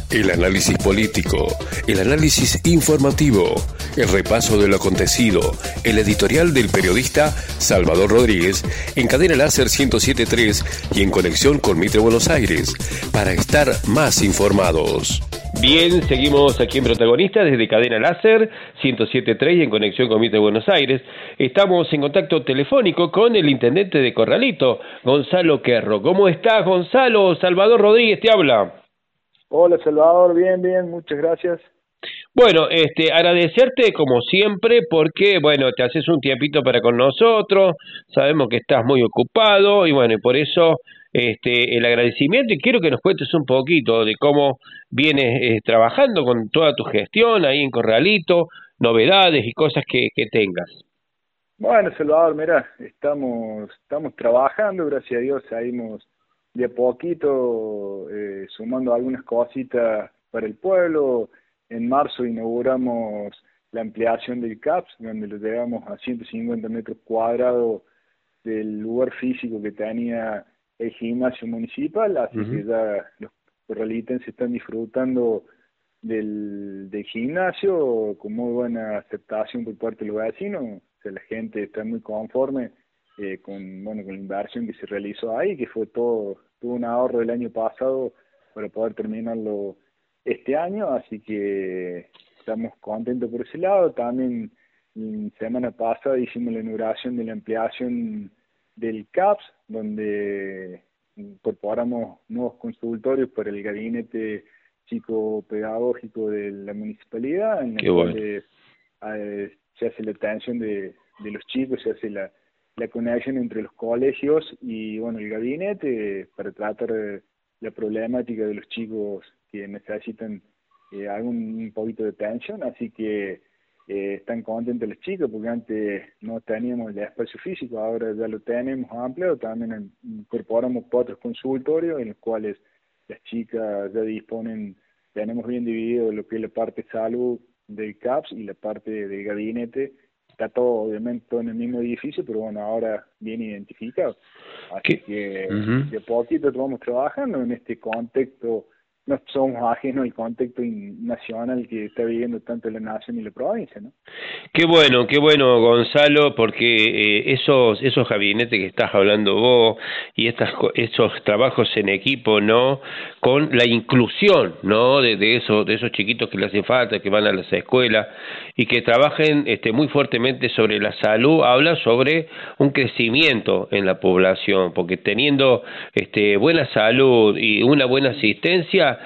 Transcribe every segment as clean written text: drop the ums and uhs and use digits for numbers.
El análisis político, el análisis informativo, el repaso de lo acontecido, el editorial del periodista Salvador Rodríguez en Cadena Láser 107.3 y en conexión con Mitre Buenos Aires, para estar más informados. Bien, seguimos aquí en Protagonista desde Cadena Láser 107.3 y en conexión con Mitre Buenos Aires. Estamos en contacto telefónico con el intendente de Corralito, Gonzalo Querro. ¿Cómo estás, Gonzalo? Salvador Rodríguez te habla. Hola, Salvador, bien, muchas gracias. Bueno, agradecerte como siempre porque, bueno, te haces un tiempito para con nosotros, sabemos que estás muy ocupado y bueno, y por eso el agradecimiento, y quiero que nos cuentes un poquito de cómo vienes trabajando con toda tu gestión ahí en Corralito, novedades y cosas que tengas. Bueno, Salvador, mira, estamos trabajando, gracias a Dios, seguimos de a poquito sumando algunas cositas para el pueblo. En marzo inauguramos la ampliación del CAPS, donde lo llevamos a 150 metros cuadrados del lugar físico que tenía el gimnasio municipal, así que ya los corralitenses están disfrutando del gimnasio con muy buena aceptación por parte de los vecinos. O sea, la gente está muy conforme con la inversión que se realizó ahí, que fue todo un ahorro del año pasado para poder terminarlo este año, así que estamos contentos por ese lado. También semana pasada hicimos la inauguración de la ampliación del CAPS, donde incorporamos nuevos consultorios para el gabinete psicopedagógico de la municipalidad, en el cual se hace la atención de los chicos, se hace la conexión entre los colegios y el gabinete para tratar la problemática de los chicos que necesitan un poquito de atención, así que están contentos los chicos porque antes no teníamos el espacio físico, ahora ya lo tenemos amplio. También incorporamos otros consultorios en los cuales las chicas ya disponen, tenemos bien dividido lo que es la parte salud del CAPS y la parte del gabinete. Está todo, obviamente, todo en el mismo edificio, pero ahora bien identificado. Así que de a poquito vamos trabajando en este contexto. No somos ajenos al contexto nacional que está viviendo tanto la nación y la provincia, ¿no? Qué bueno, Gonzalo, porque esos gabinetes que estás hablando vos y esos trabajos en equipo, ¿no? Con la inclusión, ¿no? De esos chiquitos que le hace falta, que van a las escuelas y que trabajen muy fuertemente sobre la salud, habla sobre un crecimiento en la población, porque teniendo buena salud y una buena asistencia,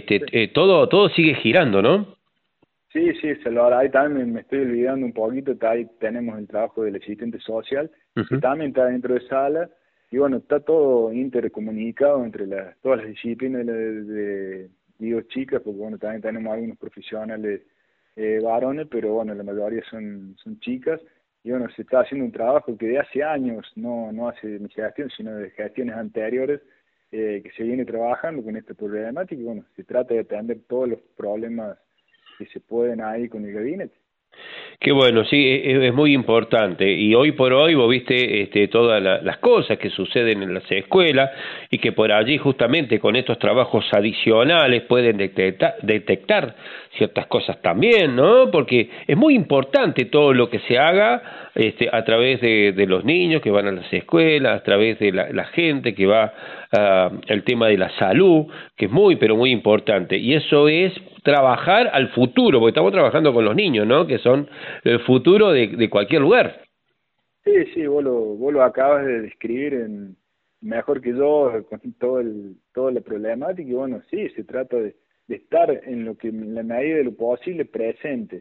todo sigue girando, ¿no? Sí, Salvador, ahí también me estoy olvidando un poquito, ahí tenemos el trabajo del asistente social, que también está dentro de sala, y está todo intercomunicado entre todas las disciplinas digo chicas, porque también tenemos algunos profesionales varones, pero la mayoría son chicas, y se está haciendo un trabajo que de hace años, no hace de mi gestión, sino de gestiones anteriores, que se viene trabajando con esta problemática, y se trata de atender todos los problemas que se pueden ahí con el gabinete. Qué bueno, sí, es muy importante. Y hoy por hoy vos viste todas las cosas que suceden en las escuelas y que por allí justamente con estos trabajos adicionales pueden detectar ciertas cosas también, ¿no? Porque es muy importante todo lo que se haga a través de los niños que van a las escuelas, a través de la gente que va al tema de la salud, que es muy, pero muy importante. Y eso es trabajar al futuro, porque estamos trabajando con los niños, ¿no? Que son el futuro de cualquier lugar. Sí, vos lo acabas de describir mejor que yo, con toda la problemática, y sí, se trata de estar en la medida de lo posible presente.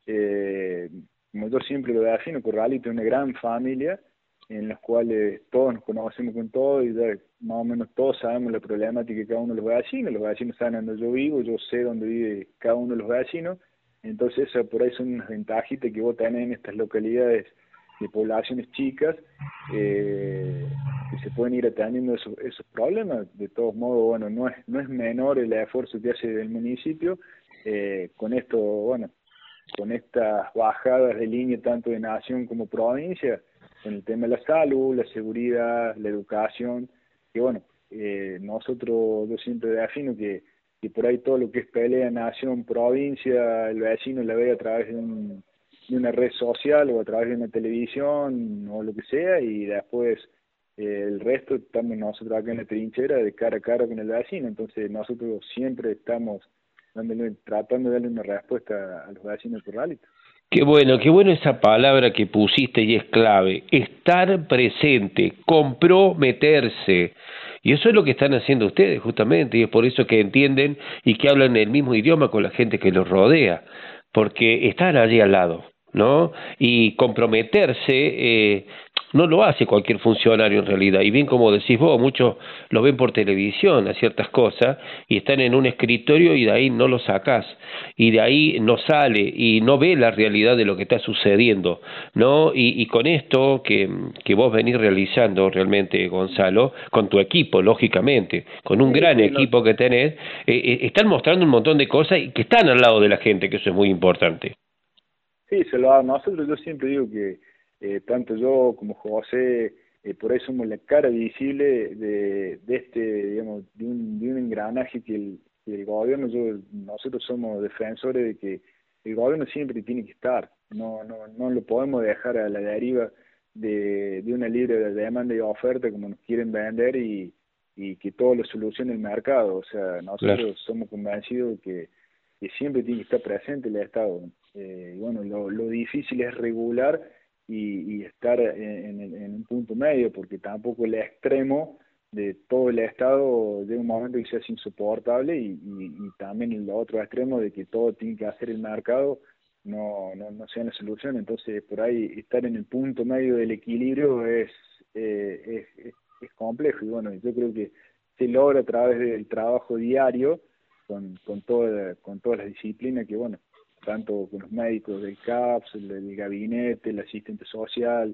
Como yo siempre lo defino, Corralito es una gran familia en las cuales todos nos conocemos con todo y ya más o menos todos sabemos la problemática de cada uno de los vecinos saben donde yo vivo, yo sé dónde vive cada uno de los vecinos. Entonces por ahí son unas ventajitas que vos tenés en estas localidades de poblaciones chicas, que se pueden ir atendiendo esos problemas. De todos modos, no es menor el esfuerzo que hace el municipio con esto, con estas bajadas de línea tanto de nación como provincia, con el tema de la salud, la seguridad, la educación, que nosotros, yo siempre defino que y por ahí todo lo que es pelea nación, provincia, el vecino la ve a través de una red social o a través de una televisión o lo que sea, y después el resto estamos nosotros acá en la trinchera de cara a cara con el vecino. Entonces nosotros siempre estamos tratando de darle una respuesta a los vecinos corralitos. Qué bueno esa palabra que pusiste y es clave, estar presente, comprometerse. Y eso es lo que están haciendo ustedes justamente, y es por eso que entienden y que hablan el mismo idioma con la gente que los rodea, porque están allí al lado, ¿no? Y comprometerse no lo hace cualquier funcionario en realidad, y bien como decís vos, muchos lo ven por televisión a ciertas cosas, y están en un escritorio y de ahí no lo sacás, y de ahí no sale, y no ve la realidad de lo que está sucediendo, ¿no? Y con esto que vos venís realizando realmente, Gonzalo, con tu equipo, lógicamente, con un Sí, gran sí, no, equipo que tenés, están mostrando un montón de cosas y que están al lado de la gente, que eso es muy importante. sí, se lo hago. Nosotros, yo siempre digo que tanto yo como José, por eso somos la cara visible de este, digamos, de un engranaje que el gobierno, nosotros somos defensores de que el gobierno siempre tiene que estar, no lo podemos dejar a la deriva de una libre demanda y oferta como nos quieren vender y que todo lo solucione el mercado. O sea, Claro. nosotros somos convencidos que siempre tiene que estar presente el Estado. Y bueno, lo difícil es regular y estar en un punto medio, porque tampoco el extremo de todo el Estado llega un momento que se hace insoportable y también el otro extremo de que todo tiene que hacer el mercado no sea la solución. Entonces, por ahí estar en el punto medio del equilibrio es complejo, y bueno, yo creo que se logra a través del trabajo diario con todas las disciplinas que, bueno, tanto con los médicos del CAPS, el gabinete, el asistente social,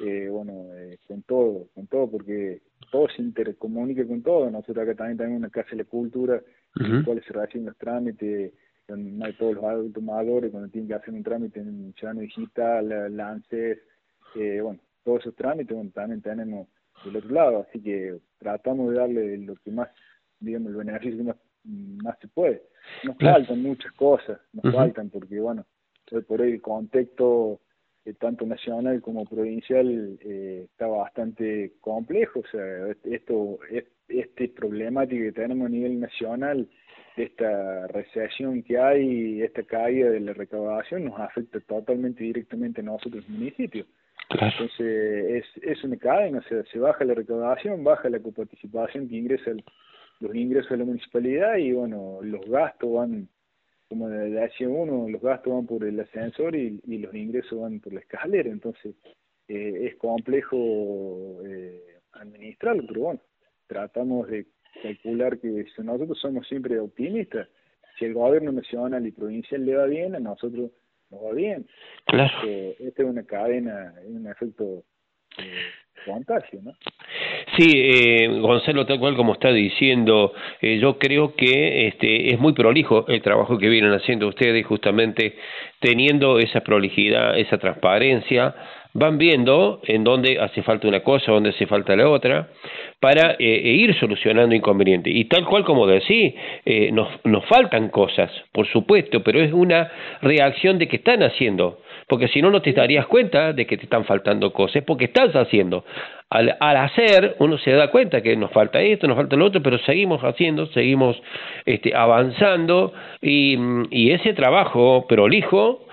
con todo, porque todo se intercomunica con todo. Nosotros acá también tenemos una casa de la cultura en la Ujú. cual se reciben los trámites, con todos los adultos mayores cuando tienen que hacer un trámite en un ciudadano digital, la ANSES, bueno, todos esos trámites, bueno, también tenemos del otro lado, así que tratamos de darle lo que más, digamos, el beneficio que más se puede. Nos Claro. faltan muchas cosas, nos Ujú. faltan, porque bueno, hoy por hoy el contexto tanto nacional como provincial está bastante complejo. O sea, este problemática que tenemos a nivel nacional, esta recesión que hay, esta caída de la recaudación, nos afecta totalmente directamente a nosotros, municipios. Claro. Entonces, es una cadena. O sea, se baja la recaudación, baja la coparticipación que ingresa los ingresos de la municipalidad, y bueno, los gastos van, como decía uno, los gastos van por el ascensor y los ingresos van por la escalera. Entonces, es complejo administrarlo, pero bueno, tratamos de calcular que si nosotros somos siempre optimistas, si el gobierno nacional y provincial le va bien, a nosotros nos va bien. Claro. Esto es una cadena, es un efecto eh, contagio, ¿no? Sí, Gonzalo, tal cual como está diciendo, yo creo que es muy prolijo el trabajo que vienen haciendo ustedes, justamente teniendo esa prolijidad, esa transparencia, van viendo en dónde hace falta una cosa, dónde hace falta la otra, para ir solucionando inconvenientes. Y tal cual como decís, nos faltan cosas, por supuesto, pero es una reacción de que están haciendo, porque si no, no te Sí, darías cuenta de que te están faltando cosas, porque estás haciendo. Al hacer, uno se da cuenta que nos falta esto, nos falta lo otro, pero seguimos haciendo, seguimos avanzando, y ese trabajo prolijo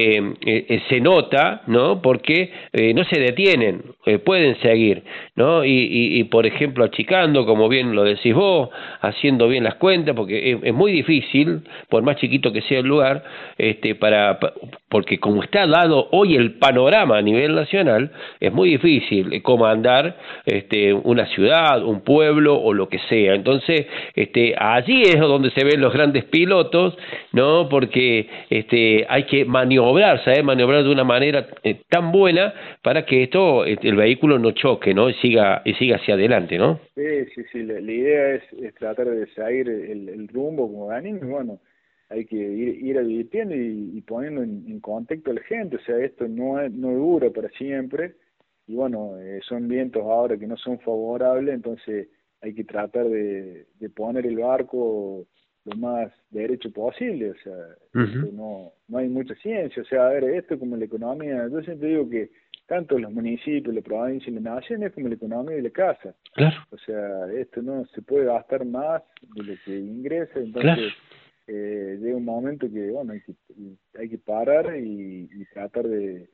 se nota, ¿no? Porque no se detienen, pueden seguir, ¿no? Por ejemplo, achicando, como bien lo decís vos, haciendo bien las cuentas, porque es muy difícil, por más chiquito que sea el lugar, porque como está dado hoy el panorama a nivel nacional, es muy difícil comandar una ciudad, un pueblo o lo que sea. Entonces, allí es donde se ven los grandes pilotos, ¿no? Porque hay que maniobrar, saber maniobrar de una manera tan buena para que el vehículo no choque, ¿no? Y siga hacia adelante, ¿no? sí, sí, sí. La idea es tratar de seguir el rumbo como venimos, y bueno, hay que ir advirtiendo y poniendo en contexto a la gente. O sea, esto no dura para siempre, y bueno, son vientos ahora que no son favorables. Entonces hay que tratar de poner el barco más derecho posible, o sea, no hay mucha ciencia, o sea, a ver, esto como la economía, yo siempre digo que tanto los municipios, la provincia y la nación es como la economía de la casa. Claro. O sea, esto no se puede gastar más de lo que ingresa, entonces llega un momento que, bueno, hay que parar y tratar de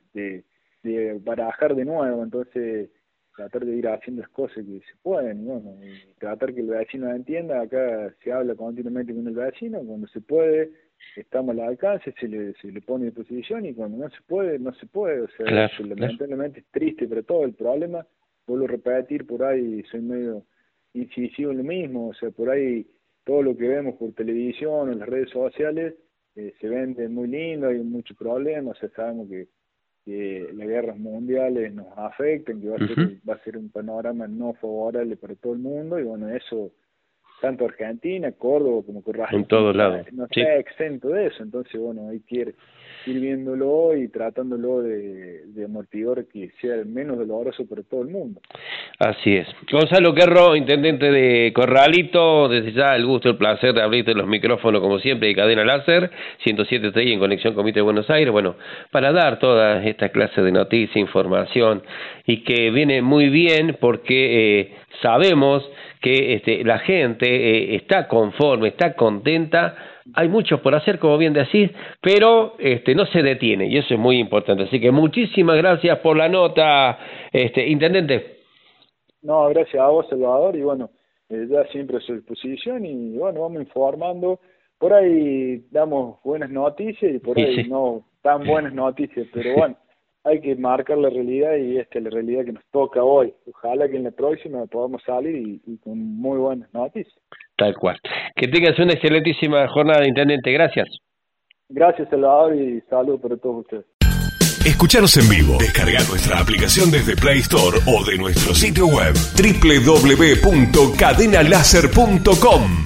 barajar de nuevo, entonces tratar de ir haciendo las cosas que se pueden, y bueno, y tratar que el vecino entienda. Acá se habla continuamente con el vecino, cuando se puede estamos al alcance, se le pone a disposición, y cuando no se puede, no se puede, o sea, lamentablemente es triste, pero todo el problema, vuelvo a repetir, por ahí soy medio incisivo en lo mismo, o sea, por ahí todo lo que vemos por televisión o en las redes sociales se vende muy lindo, hay muchos problemas, o sea, sabemos que las guerras mundiales nos afectan, que va a ser un panorama no favorable para todo el mundo, y bueno, eso tanto Argentina, Córdoba como Corrales, en todos lados, no está exento de eso, entonces bueno, hay que ir viéndolo y tratándolo de amortiguar, que sea el menos doloroso para todo el mundo. Así es. Gonzalo Querro, intendente de Corralito, desde ya el gusto, el placer de abrirte los micrófonos como siempre de Cadena Láser 107.3 en conexión con Mitre de Buenos Aires, bueno, para dar toda esta clase de noticias, información, y que viene muy bien porque sabemos que la gente está conforme, está contenta. Hay mucho por hacer, como bien decís, pero no se detiene, y eso es muy importante. Así que muchísimas gracias por la nota, intendente. No, gracias a vos, Salvador, y bueno, ya siempre a su disposición, y bueno, vamos informando. Por ahí damos buenas noticias y por ahí no tan buenas noticias, pero bueno, hay que marcar la realidad, y esta es la realidad que nos toca hoy. Ojalá que en la próxima podamos salir y con muy buenas noticias. Tal cual. Que tengas una excelentísima jornada, intendente. Gracias. Gracias, Salvador, y saludos para todos ustedes. Escucharos en vivo. Descarga nuestra aplicación desde Play Store o de nuestro sitio web www.cadenalaser.com.